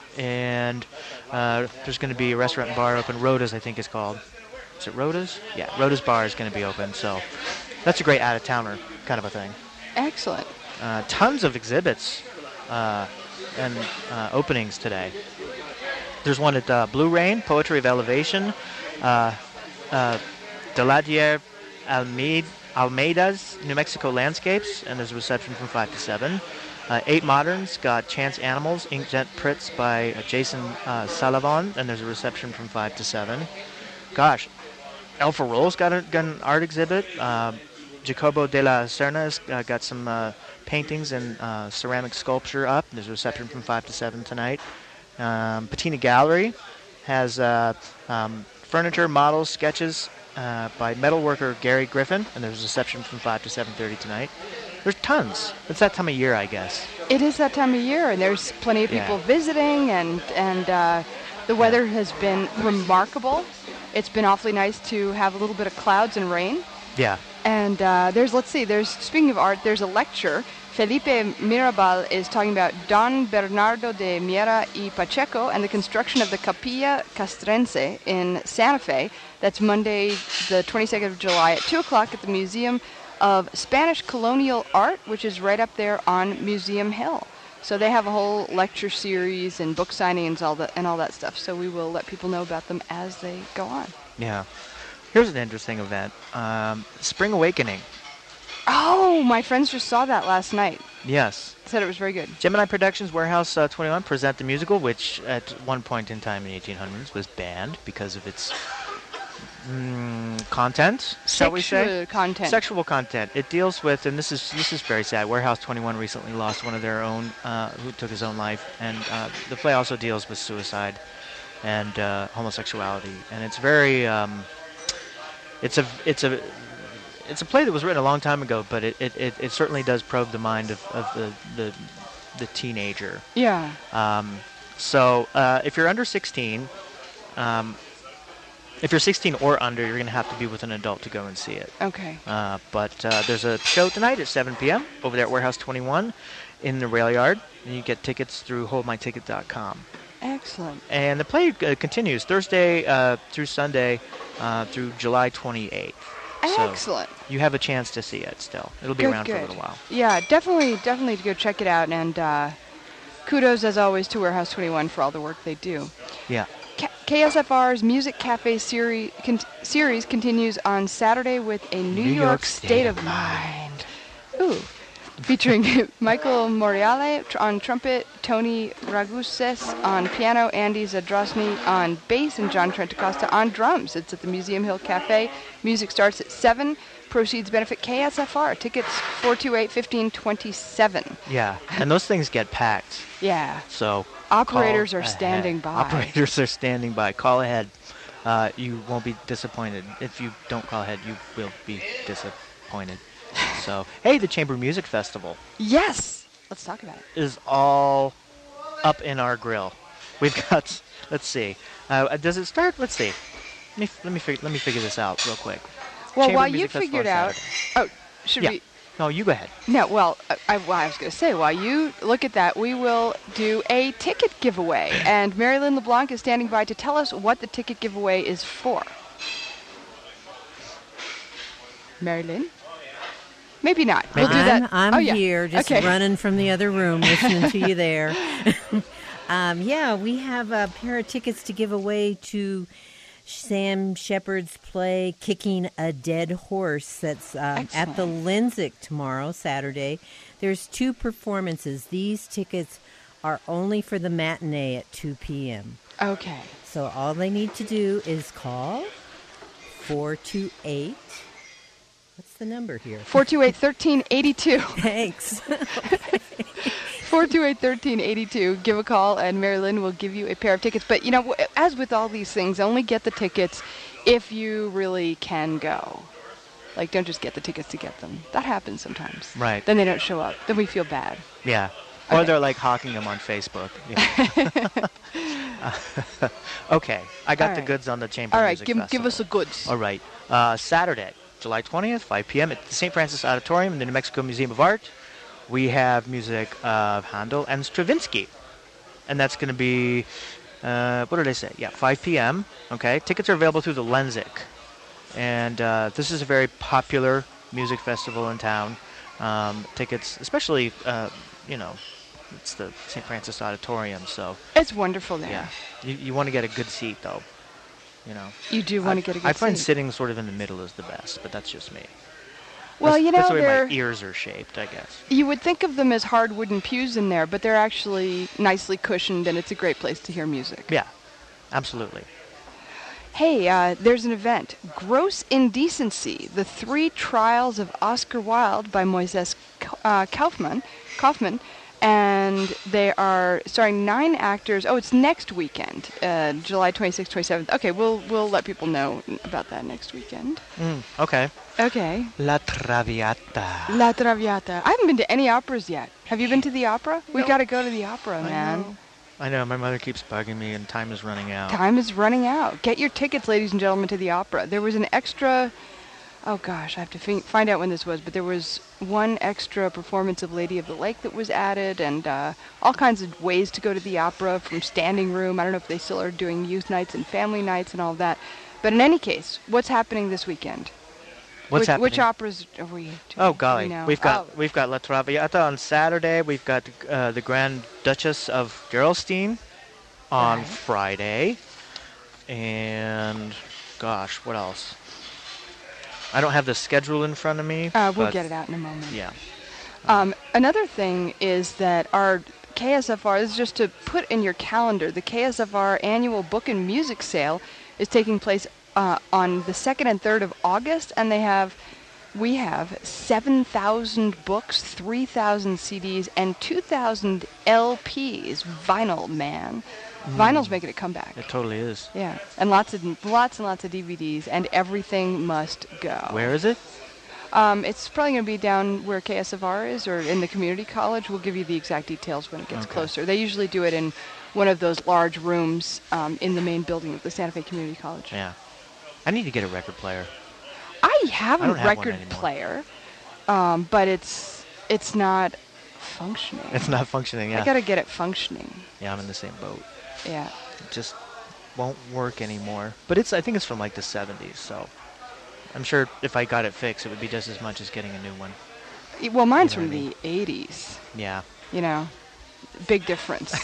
Speaker 3: And uh, there's going to be a restaurant and bar open. Rhoda's, I think, is called. Is it Rhoda's? Yeah, Rhoda's Bar is going to be open. So that's a great out-of-towner kind of a thing.
Speaker 1: Excellent.
Speaker 3: Uh, tons of exhibits uh, and uh, openings today. There's one at uh, Blue Rain, Poetry of Elevation, uh, uh, Deladier Almeida, Almeida's New Mexico Landscapes, and there's a reception from five to seven. Uh, Eight Moderns got Chance Animals, Inkjet Pritz by uh, Jason uh, Salavon, and there's a reception from five to seven. Gosh, Alpha Roll's got, a, got an art exhibit. Uh, Jacobo de la Serna's uh, got some uh, paintings and uh, ceramic sculpture up. There's a reception from five to seven tonight. Um, Patina Gallery has uh, um, furniture, models, sketches uh, by metalworker Gary Griffin, and there's a reception from five to seven thirty tonight. There's tons. It's that time of year, I guess.
Speaker 1: It is that time of year, and there's plenty of people
Speaker 3: Yeah.
Speaker 1: visiting, and and uh, the weather has been remarkable. It's been awfully nice to have a little bit of clouds and rain.
Speaker 3: Yeah.
Speaker 1: And uh, there's, let's see, there's, speaking of art, there's a lecture. Felipe Mirabal is talking about Don Bernardo de Miera y Pacheco and the construction of the Capilla Castrense in Santa Fe. That's Monday, the twenty-second of July at two o'clock at the Museum of Spanish Colonial Art, which is right up there on Museum Hill. So they have a whole lecture series and book signings all the, and all that stuff. So we will let people know about them as they go on.
Speaker 3: Yeah. Here's an interesting event. Um, Spring Awakening.
Speaker 1: Oh, my friends just saw that last night.
Speaker 3: Yes.
Speaker 1: Said it was very good.
Speaker 3: Gemini Productions Warehouse uh, twenty-one present the musical, which at one point in time in the eighteen hundreds was banned because of its mm, content, shall we say?
Speaker 1: Sexual content.
Speaker 3: Sexual content. It deals with, and this is this is very sad. Warehouse twenty-one recently lost one of their own, uh, who took his own life, and uh, the play also deals with suicide and uh, homosexuality, and it's very, um, it's a it's a it's a play that was written a long time ago, but it it, it, it certainly does probe the mind of, of the, the the teenager.
Speaker 1: Yeah.
Speaker 3: Um, so uh, if you're under sixteen. Um, If you're sixteen or under, you're going to have to be with an adult to go and see it.
Speaker 1: Okay.
Speaker 3: Uh, but uh, there's a show tonight at seven p.m. over there at Warehouse twenty-one in the rail yard. And you get tickets through hold my ticket dot com.
Speaker 1: Excellent.
Speaker 3: And the play uh, continues Thursday uh, through Sunday uh, through July twenty-eighth.
Speaker 1: Excellent.
Speaker 3: So you have a chance to see it still. It'll be
Speaker 1: Good,
Speaker 3: around
Speaker 1: good.
Speaker 3: for a little while.
Speaker 1: Yeah, definitely, definitely to go check it out. And uh, kudos, as always, to Warehouse twenty-one for all the work they do.
Speaker 3: Yeah.
Speaker 1: K- KSFR's Music Cafe seri- con- series continues on Saturday with a New,
Speaker 3: New
Speaker 1: York,
Speaker 3: York
Speaker 1: State,
Speaker 3: State
Speaker 1: of
Speaker 3: of
Speaker 1: Mind. Ooh. Featuring Michael Moriale tr- on trumpet, Tony Raguses on piano, Andy Zadrosny on bass, and John Trentacosta on drums. It's at the Museum Hill Cafe. Music starts at seven. Proceeds benefit K S F R. Tickets four two eight, one five two seven.
Speaker 3: Yeah. And those things get packed.
Speaker 1: Yeah.
Speaker 3: So
Speaker 1: Operators
Speaker 3: call
Speaker 1: are standing
Speaker 3: ahead.
Speaker 1: by.
Speaker 3: Operators are standing by. Call ahead. Uh, you won't be disappointed. If you don't call ahead, you will be disappointed. So, hey, the Chamber Music Festival
Speaker 1: Yes. Let's talk about it.
Speaker 3: is all up in our grill. We've got. Let's see. Uh, does it start? Let's see. Let me let me fig- let me figure this out real quick.
Speaker 1: Well,
Speaker 3: Chamber
Speaker 1: while you
Speaker 3: Music Festival
Speaker 1: figured
Speaker 3: on
Speaker 1: out,
Speaker 3: Saturday.
Speaker 1: oh, should
Speaker 3: Yeah.
Speaker 1: we?
Speaker 3: No, you go ahead.
Speaker 1: No, well, I, I, well, I was going to say, while you look at that, we will do a ticket giveaway. And Marilyn LeBlanc is standing by to tell us what the ticket giveaway is for. Marilyn? Maybe not. We'll do
Speaker 5: I'm,
Speaker 1: that.
Speaker 5: I'm
Speaker 1: oh, yeah.
Speaker 5: here, just
Speaker 1: okay.
Speaker 5: running from the other room, listening to you there. um, yeah, we have a pair of tickets to give away to Sam Shepard's play Kicking a Dead Horse. That's um, at the Linsick tomorrow, Saturday. There's two performances. These tickets are only for the matinee at two p.m.
Speaker 1: Okay.
Speaker 5: So all they need to do is call four two eight. What's the number here?
Speaker 1: four two eight, one three eight two.
Speaker 5: Thanks.
Speaker 1: four two eight, one three eight two. Give a call, and Mary Lynn will give you a pair of tickets. But, you know, as with all these things, only get the tickets if you really can go. Like, don't just get the tickets to get them. That happens sometimes.
Speaker 3: Right.
Speaker 1: Then they don't show up. Then we feel bad.
Speaker 3: Yeah. Or
Speaker 1: Okay.
Speaker 3: they're like hawking them on Facebook. Yeah. Uh, okay. I got
Speaker 1: All
Speaker 3: the
Speaker 1: right.
Speaker 3: goods on the Chamber
Speaker 1: All right,
Speaker 3: Music
Speaker 1: give,
Speaker 3: Festival.
Speaker 1: give us the goods.
Speaker 3: All right. Uh, Saturday, July twentieth, five p.m. at the Saint Francis Auditorium in the New Mexico Museum of Art. We have music of Handel and Stravinsky. And that's going to be, uh, what did I say? Yeah, five p.m. Okay. Tickets are available through the Lensic. And uh, this is a very popular music festival in town. Um, tickets, especially, uh, you know, it's the Saint Francis Auditorium, so
Speaker 1: It's wonderful there.
Speaker 3: yeah. You, you want to get a good seat, though. You know.
Speaker 1: You do want
Speaker 3: I-
Speaker 1: to get a good
Speaker 3: I find
Speaker 1: seat.
Speaker 3: sitting sort of in the middle is the best, but that's just me.
Speaker 1: Well,
Speaker 3: that's,
Speaker 1: you know,
Speaker 3: that's the way
Speaker 1: they're,
Speaker 3: my ears are shaped, I guess.
Speaker 1: you would think of them as hard wooden pews in there, but they're actually nicely cushioned, and it's a great place to hear music.
Speaker 3: Yeah, absolutely.
Speaker 1: Hey, uh, there's an event, Gross Indecency, the three trials of Oscar Wilde by Moises uh, Kaufman, Kaufman, and they are starring nine actors. Oh, it's next weekend, uh, July twenty-sixth, twenty-seventh. Okay, we'll we'll let people know about that next weekend.
Speaker 3: Mm, okay.
Speaker 1: Okay.
Speaker 3: La Traviata.
Speaker 1: La Traviata. I haven't been to any operas yet. Have you been to the opera? We
Speaker 3: No.
Speaker 1: got to go to the opera,
Speaker 3: I
Speaker 1: man.
Speaker 3: know. I know, my mother keeps bugging me and time is running out.
Speaker 1: Time is running out. Get your tickets, ladies and gentlemen, to the opera. There was an extra, oh gosh, I have to fi- find out when this was, but there was one extra performance of Lady of the Lake that was added, and uh, all kinds of ways to go to the opera, from standing room. I don't know if they still are doing youth nights and family nights and all of that. But in any case, what's happening this weekend?
Speaker 3: What's
Speaker 1: which,
Speaker 3: happening?
Speaker 1: Which operas are we doing?
Speaker 3: Oh
Speaker 1: Do
Speaker 3: golly,
Speaker 1: we know?
Speaker 3: we've got
Speaker 1: Oh,
Speaker 3: we've got La Traviata on Saturday. We've got uh, the Grand Duchess of Gerolstein on
Speaker 1: Right.
Speaker 3: Friday, and gosh, what else? I don't have the schedule in front of me.
Speaker 1: uh, we'll
Speaker 3: but
Speaker 1: get it out in a moment.
Speaker 3: Yeah.
Speaker 1: Um, another thing is that our K S F R, this is just to put in your calendar, the K S F R annual book and music sale is taking place uh, on the second and third of August, and they have, we have seven thousand books, three thousand C Ds, and two thousand L Ps. Vinyl, man. Vinyl's making a comeback.
Speaker 3: It totally is.
Speaker 1: Yeah, and lots of lots and lots of D V Ds, and everything must go.
Speaker 3: Where is it?
Speaker 1: Um, it's probably going to be down where K S F R is, or in the community college. We'll give you the exact details when it gets
Speaker 3: Okay.
Speaker 1: closer. They usually do it in one of those large rooms um, in the main building of the Santa Fe Community College.
Speaker 3: Yeah. I need to get a record player.
Speaker 1: I have
Speaker 3: I
Speaker 1: a
Speaker 3: don't have one
Speaker 1: record
Speaker 3: anymore.
Speaker 1: player, um, but it's it's not functioning.
Speaker 3: It's not functioning. Yeah.
Speaker 1: I got to get it functioning.
Speaker 3: Yeah, I'm in the same boat.
Speaker 1: Yeah.
Speaker 3: It just won't work anymore. But it's I think it's from like the seventies, so I'm sure if I got it fixed, it would be just as much as getting a new one.
Speaker 1: E- Well, mine's
Speaker 3: You know
Speaker 1: from
Speaker 3: what I mean?
Speaker 1: the eighties.
Speaker 3: Yeah.
Speaker 1: You know, big difference.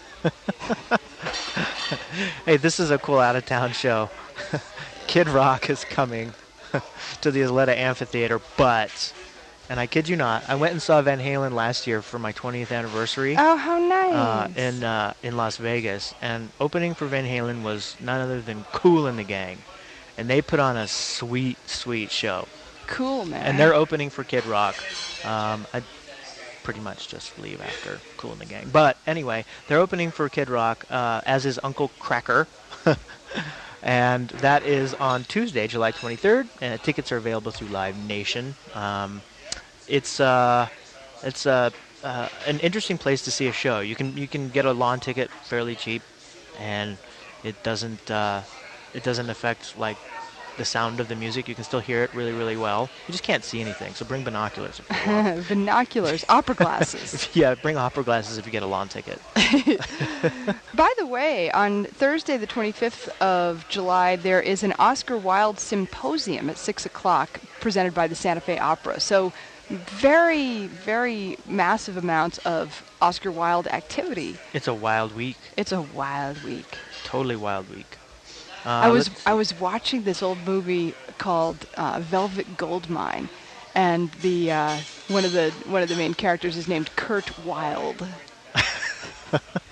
Speaker 3: Hey, this is a cool out-of-town show. Kid Rock is coming to the Isleta Amphitheater, but, and I kid you not, I went and saw Van Halen last year for my twentieth anniversary
Speaker 1: Oh, how nice.
Speaker 3: uh, in uh, in Las Vegas, and opening for Van Halen was none other than Kool and the Gang, and they put on a sweet, sweet show.
Speaker 1: Cool, man.
Speaker 3: And they're opening for Kid Rock. Um, I'd pretty much just leave after Kool and the Gang. But anyway, they're opening for Kid Rock, uh, as is Uncle Cracker. And that is on Tuesday, July twenty-third. And tickets are available through Live Nation. Um, it's uh, it's uh, uh, an interesting place to see a show. You can you can get a lawn ticket fairly cheap, and it doesn't uh, it doesn't affect like the sound of the music. You can still hear it really, really well. You just can't see anything, so bring binoculars if you want.
Speaker 1: Binoculars, opera glasses.
Speaker 3: Yeah, bring opera glasses if you get a lawn ticket.
Speaker 1: By the way, on Thursday, the twenty-fifth of July, there is an Oscar Wilde symposium at six o'clock presented by the Santa Fe Opera. So very, very massive amounts of Oscar Wilde activity.
Speaker 3: It's a wild week.
Speaker 1: It's a wild week.
Speaker 3: Totally wild week. Uh,
Speaker 1: I was
Speaker 3: let's-
Speaker 1: I was watching this old movie called uh, Velvet Goldmine, and the uh, one of the one of the main characters is named Kurt Wilde.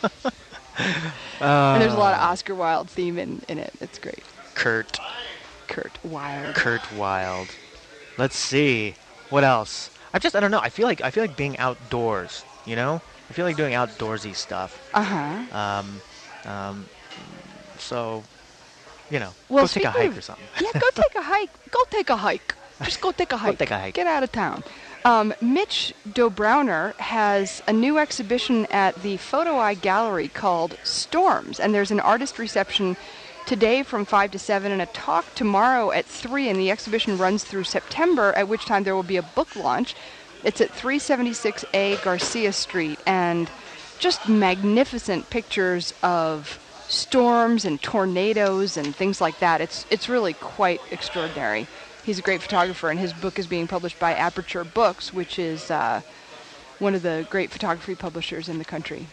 Speaker 1: And there's a lot of Oscar Wilde theme in, in it. It's great.
Speaker 3: Kurt.
Speaker 1: Kurt Wilde.
Speaker 3: Kurt Wilde. Let's see. What else? I just I don't know. I feel like I feel like being outdoors. You know. I feel like doing outdoorsy stuff.
Speaker 1: Uh huh.
Speaker 3: Um, um, so, you know,
Speaker 1: Well,
Speaker 3: go take a
Speaker 1: speaking
Speaker 3: hike
Speaker 1: of-
Speaker 3: or something.
Speaker 1: Yeah, go take a hike. Go take a hike. Just go take a hike.
Speaker 3: take a hike.
Speaker 1: Get out of town. Um, Mitch Dobrowner has a new exhibition at the Photo Eye Gallery called Storms, and there's an artist reception today from five to seven and a talk tomorrow at three, and the exhibition runs through September, at which time there will be a book launch. It's at three seventy-six A Garcia Street, and just magnificent pictures of storms and tornadoes and things like that. It's it's really quite extraordinary. He's a great photographer, and his book is being published by Aperture Books, which is uh, one of the great photography publishers in the country.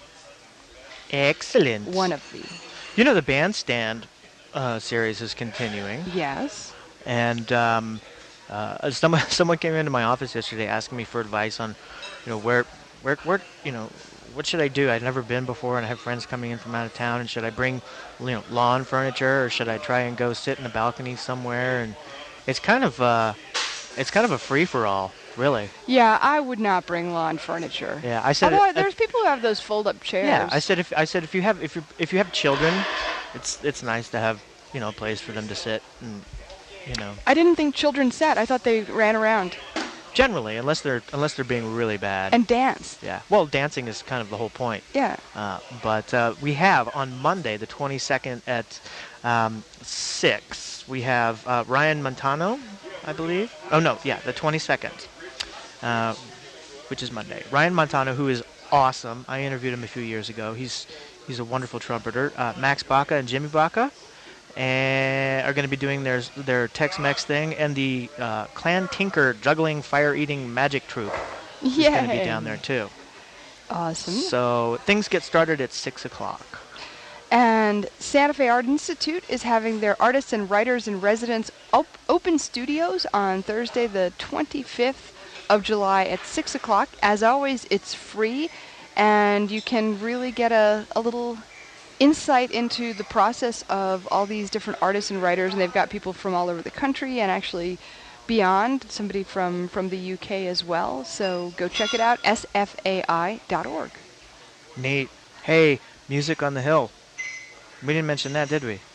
Speaker 3: Excellent.
Speaker 1: One of the.
Speaker 3: You know, the Bandstand uh, series is continuing,
Speaker 1: Yes.
Speaker 3: and um, uh, someone someone came into my office yesterday asking me for advice on, you know, where where where you know. What should I do? I'd never been before, and I have friends coming in from out of town. And should I bring, you know, lawn furniture, or should I try and go sit in a balcony somewhere? And it's kind of, uh, it's kind of a free for all, really.
Speaker 1: Yeah, I would not bring lawn furniture.
Speaker 3: Yeah, I said.
Speaker 1: Although
Speaker 3: it-
Speaker 1: there's people who have those fold-up chairs.
Speaker 3: yeah, I said if I said if you have if you if you have children, it's it's nice to have, you know, a place for them to sit and, you know.
Speaker 1: I didn't think children sat. I thought they ran around
Speaker 3: Generally, unless they're unless they're being really bad.
Speaker 1: and danced.
Speaker 3: yeah. Well, dancing is kind of the whole point.
Speaker 1: Yeah.
Speaker 3: Uh, but uh, we have on Monday, the twenty-second at um, six, we have uh, Ryan Montano, I believe. Oh, no, yeah, the twenty-second, uh, which is Monday. Ryan Montano, who is awesome. I interviewed him a few years ago. He's he's a wonderful trumpeter. Uh, Max Baca and Jimmy Baca and are going to be doing their, their Tex-Mex thing, and the uh, Clan Tinker Juggling Fire-Eating Magic Troupe is going to be
Speaker 1: Yay.
Speaker 3: down there, too.
Speaker 1: Awesome.
Speaker 3: So things get started at six o'clock.
Speaker 1: And Santa Fe Art Institute is having their artists and writers in residence op- open studios on Thursday, the twenty-fifth of July at six o'clock. As always, it's free, and you can really get a, a little insight into the process of all these different artists and writers. And they've got people from all over the country and actually beyond, somebody from, from the U K as well. So go check it out, S F A I dot org.
Speaker 3: Neat. Hey, Music on the Hill. We didn't mention that, did we?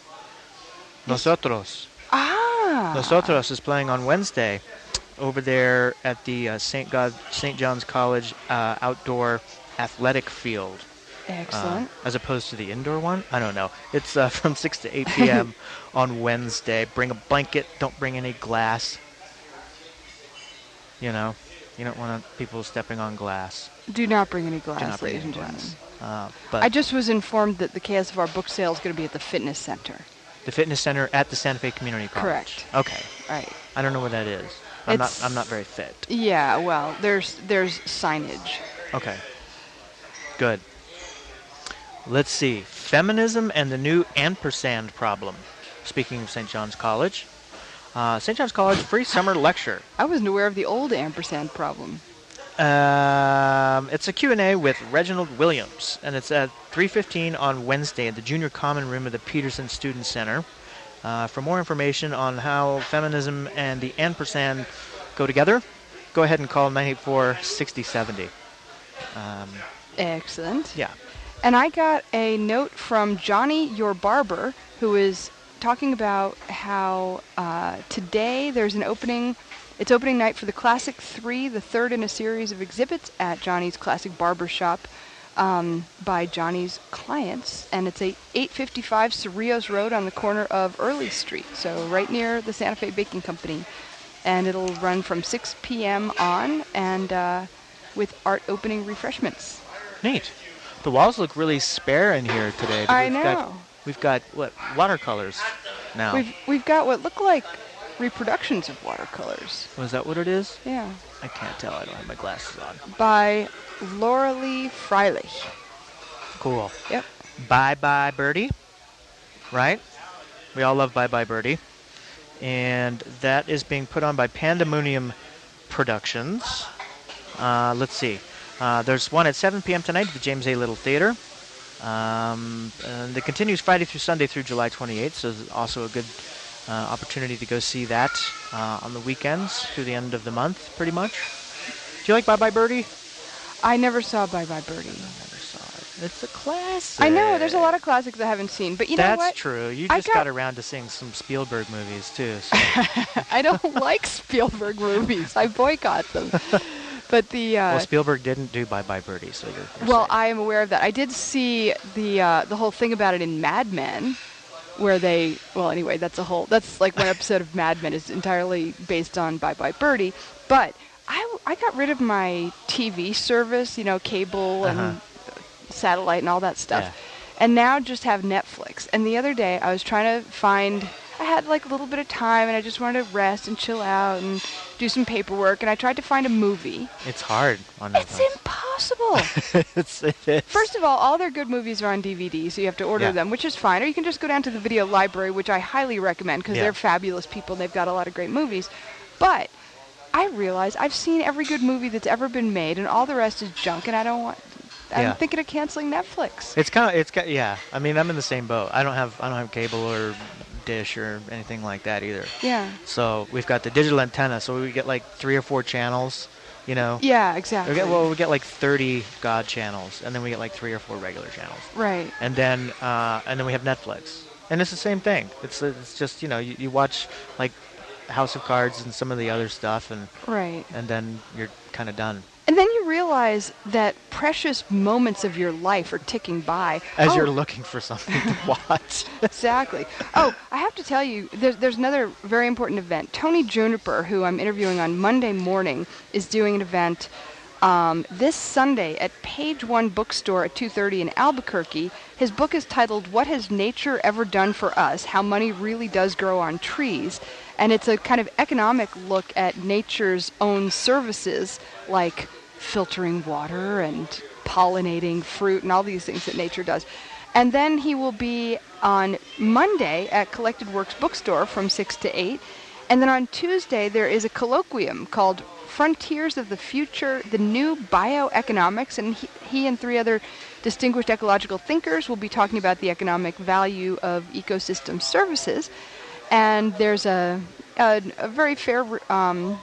Speaker 3: Nosotros.
Speaker 1: Ah!
Speaker 3: Nosotros is playing on Wednesday over there at the uh, Saint God Saint John's College uh, outdoor athletic field. uh,
Speaker 1: Excellent.
Speaker 3: as opposed to the indoor one. I don't know. It's uh, from six to eight p.m. on Wednesday. Bring a blanket. Don't bring any glass. You know, you don't want people stepping on glass.
Speaker 1: Do not bring any
Speaker 3: Do not
Speaker 1: glass,
Speaker 3: bring
Speaker 1: ladies
Speaker 3: any
Speaker 1: and gentlemen.
Speaker 3: glass. Uh, but
Speaker 1: I just was informed that the K S F R book sale is going to be at the fitness center.
Speaker 3: the fitness center at the Santa Fe Community College.
Speaker 1: Correct.
Speaker 3: Okay.
Speaker 1: Right.
Speaker 3: I don't know where that is. I'm not.
Speaker 1: It's-
Speaker 3: I'm not very fit.
Speaker 1: Yeah, well, there's there's signage.
Speaker 3: Okay. Good. Let's see. Feminism and the new ampersand problem. Speaking of Saint John's College, uh, Saint John's College free summer lecture.
Speaker 1: I wasn't aware of the old ampersand problem.
Speaker 3: Um, it's a Q and A with Reginald Williams, and it's at three fifteen on Wednesday at the Junior Common Room of the Peterson Student Center. Uh, for more information on how feminism and the ampersand go together, go ahead and call nine eight four, six zero seven zero. Um,
Speaker 1: Excellent.
Speaker 3: yeah.
Speaker 1: And I got a note from Johnny, your barber, who is talking about how uh, today there's an opening. It's opening night for the Classic three, the third in a series of exhibits at Johnny's Classic Barber Shop um, by Johnny's clients. And it's a eight fifty-five Cerrillos Road on the corner of Early Street, so right near the Santa Fe Baking Company. And it'll run from six p.m. on, and uh, with art opening refreshments.
Speaker 3: Neat. The walls look really spare in here today. but
Speaker 1: I
Speaker 3: we've Got,
Speaker 1: know.
Speaker 3: we've got, what, watercolors now.
Speaker 1: We've we've got what look like reproductions of watercolors.
Speaker 3: Was that what it is?
Speaker 1: Yeah.
Speaker 3: I can't tell. I don't have my glasses on.
Speaker 1: By Laura Lee Freilich.
Speaker 3: Cool.
Speaker 1: Yep.
Speaker 3: Bye Bye Birdie, right? We all love Bye Bye Birdie. And that is being put on by Pandemonium Productions. Uh, let's see. Uh, there's one at seven p.m. tonight at the James A. Little Theater. Um, and it continues Friday through Sunday through July twenty-eighth, so it's also a good uh, opportunity to go see that uh, on the weekends through the end of the month, pretty much. Do you like Bye Bye Birdie?
Speaker 1: I never saw Bye Bye Birdie.
Speaker 3: Never saw it. It's a classic.
Speaker 1: I know, there's a lot of classics I haven't seen, but you know
Speaker 3: That's
Speaker 1: what?
Speaker 3: true. You
Speaker 1: I
Speaker 3: just
Speaker 1: got-
Speaker 3: got around to seeing some Spielberg movies, too. So.
Speaker 1: I don't like Spielberg movies. I boycott them. But the uh,
Speaker 3: well, Spielberg didn't do Bye Bye Birdie, so you're, you're
Speaker 1: well,
Speaker 3: safe.
Speaker 1: I am aware of that. I did see the uh, the whole thing about it in Mad Men, where they well, anyway, that's a whole that's like one episode of Mad Men is entirely based on Bye Bye Birdie. But I I got rid of my T V service, you know, cable and
Speaker 3: Uh-huh.
Speaker 1: satellite and all that stuff,
Speaker 3: Yeah.
Speaker 1: and now just have Netflix. And the other day I was trying to find. I had like a little bit of time and I just wanted to rest and chill out and do some paperwork, and I tried to find a movie.
Speaker 3: It's hard on
Speaker 1: It's
Speaker 3: Netflix.
Speaker 1: impossible.
Speaker 3: it's, it is.
Speaker 1: First of all, all their good movies are on D V D, so you have to order
Speaker 3: Yeah.
Speaker 1: them, which is fine. Or you can just go down to the video library, which I highly recommend because
Speaker 3: Yeah.
Speaker 1: they're fabulous people and they've got a lot of great movies. But I realize I've seen every good movie that's ever been made, and all the rest is junk, and I don't want. I'm
Speaker 3: Yeah.
Speaker 1: thinking of canceling Netflix.
Speaker 3: It's kind of, it's ki- yeah. I mean, I'm in the same boat. I don't have, I don't have cable or dish or anything like that either.
Speaker 1: Yeah.
Speaker 3: So we've got the digital antenna, so we get like three or four channels, you know.
Speaker 1: Yeah,
Speaker 3: We
Speaker 1: exactly.
Speaker 3: get, well, we get like thirty God channels, and then we get like three or four regular channels,
Speaker 1: Right.
Speaker 3: and then uh, and then we have Netflix, and it's the same thing. It's it's just you know you, you watch like House of Cards and some of the other stuff, and
Speaker 1: Right.
Speaker 3: and then you're kind of done.
Speaker 1: And then you realize that precious moments of your life are ticking by.
Speaker 3: As
Speaker 1: Oh,
Speaker 3: you're looking for something to watch.
Speaker 1: Exactly. Oh, I have to tell you, there's, there's another very important event. Tony Juniper, who I'm interviewing on Monday morning, is doing an event um, this Sunday at Page One Bookstore at two thirty in Albuquerque. His book is titled, What Has Nature Ever Done for Us? How Money Really Does Grow on Trees. And it's a kind of economic look at nature's own services, like filtering water and pollinating fruit and all these things that nature does. And then he will be on Monday at Collected Works Bookstore from six to eight. And then on Tuesday, there is a colloquium called Frontiers of the Future, the New Bioeconomics. And he, he and three other distinguished ecological thinkers will be talking about the economic value of ecosystem services. And there's a, a, a very fair um,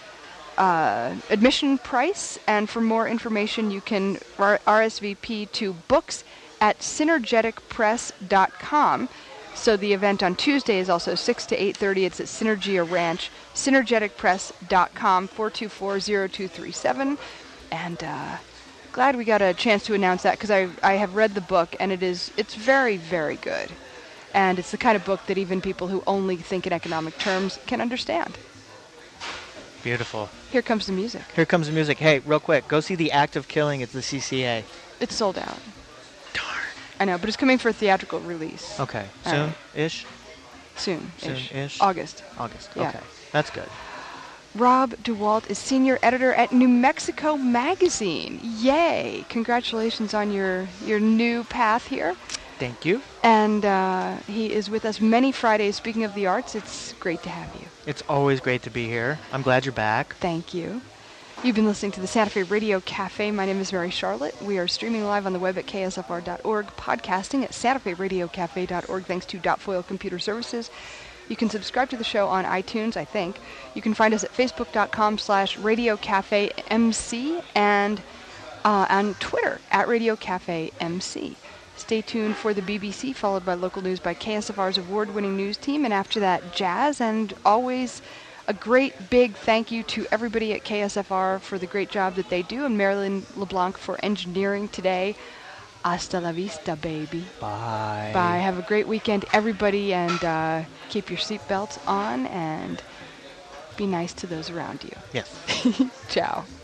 Speaker 1: uh, admission price. And for more information, you can R- RSVP to books at synergetic press dot com. So the event on Tuesday is also six to eight thirty. It's at Synergia Ranch, synergetic press dot com, four two four, zero two three seven. And uh, glad we got a chance to announce that because I, I have read the book, and it is it's very, very good. And it's the kind of book that even people who only think in economic terms can understand.
Speaker 3: Beautiful.
Speaker 1: Here comes the music.
Speaker 3: Here comes the music. Hey, real quick, go see The Act of Killing at the C C A.
Speaker 1: It's sold out.
Speaker 3: Darn.
Speaker 1: I know, but it's coming for a theatrical release.
Speaker 3: Okay.
Speaker 1: All right.
Speaker 3: Soon-ish?
Speaker 1: Soon.
Speaker 3: Soon-ish?
Speaker 1: August.
Speaker 3: August.
Speaker 1: Yeah.
Speaker 3: Okay. That's good.
Speaker 1: Rob DeWalt is senior editor at New Mexico Magazine. Yay! Congratulations on your, your new path here.
Speaker 3: Thank you.
Speaker 1: And uh, he is with us many Fridays. Speaking of the arts, it's great to have you.
Speaker 3: It's always great to be here. I'm glad you're back.
Speaker 1: Thank you. You've been listening to the Santa Fe Radio Cafe. My name is Mary Charlotte. We are streaming live on the web at K S F R dot org, podcasting at santa fe radio cafe dot org, thanks to Dot Foil Computer Services. You can subscribe to the show on iTunes, I think. You can find us at facebook.com slash Radio Cafe MC and uh, on Twitter at Radio Cafe M C. Stay tuned for the B B C, followed by local news by K S F R's award-winning news team, and after that, jazz, and always a great big thank you to everybody at K S F R for the great job that they do, and Marilyn LeBlanc for engineering today. Hasta la vista, baby.
Speaker 3: Bye.
Speaker 1: Bye. Have a great weekend, everybody, and uh, keep your seatbelts on and be nice to those around you.
Speaker 3: Yes.
Speaker 1: Ciao.